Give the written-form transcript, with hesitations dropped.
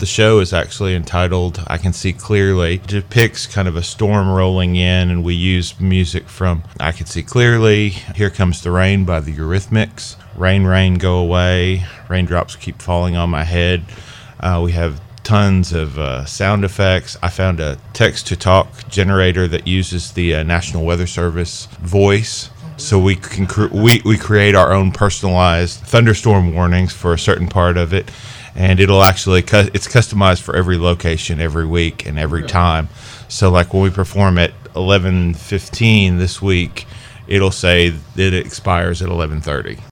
The show is actually entitled I Can See Clearly. It depicts kind of a storm rolling in, and we use music from I Can See Clearly, Here Comes the Rain by the Eurythmics, Rain, Rain, Go Away, Raindrops Keep Falling on My Head. We have tons of sound effects. I found a text-to-talk generator that uses the National Weather Service voice. So we can we create our own personalized thunderstorm warnings for a certain part of it, and it'll actually it's customized for every location, every week, and every time. So like when we perform at 11:15 this week, it'll say that it expires at 11:30.